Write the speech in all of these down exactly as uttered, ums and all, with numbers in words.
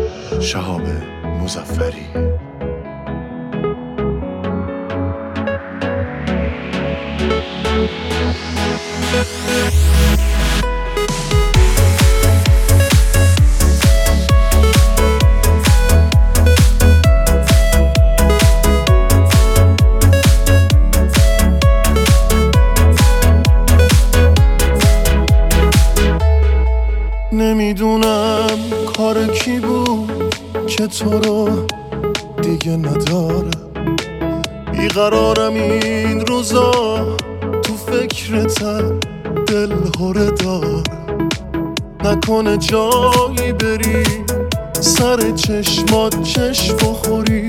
شهاب مظفری. نمیدونم کار کی بود که تو رو دیگه نداره. بیقرارم این روزا، تو فکرتم دل هره داره. نکنه جایی بری سر چشمات چشم بخوری،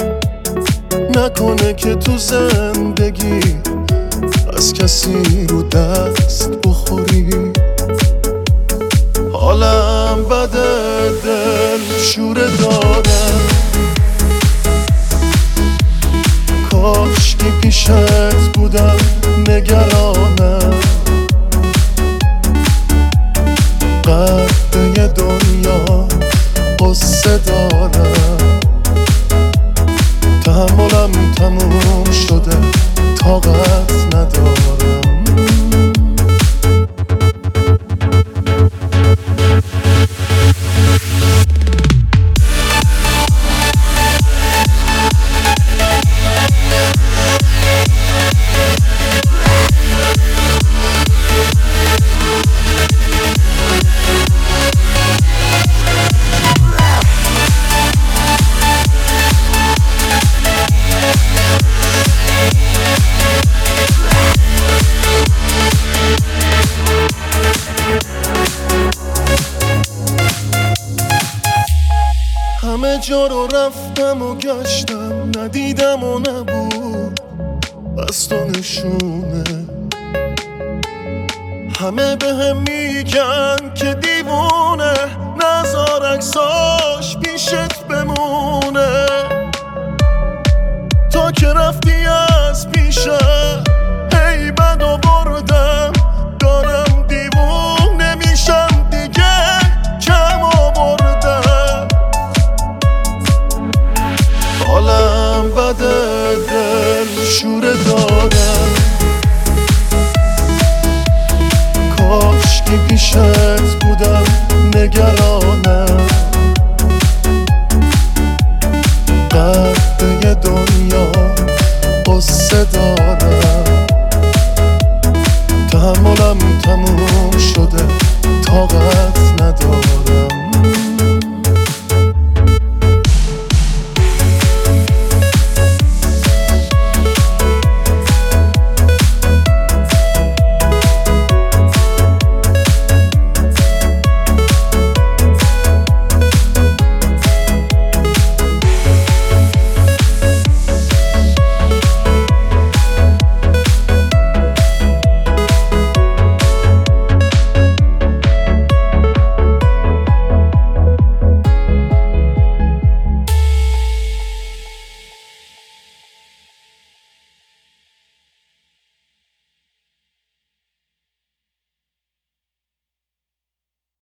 نکنه که تو زندگی از کسی رو دست بخوری. حالم بده، دل شوره دارم، کاش که پیشت بودم نگرانم. قدر دنیا قصه دارم، تحملم تموم شده، طاقت ندارم. همه جا رو رفتم و گشتم، ندیدم و نبود بس تو نشونه. همه به هم میگن که دیوونه، نزار عکساش پیشت بمونه. تا که رفتی از پیشم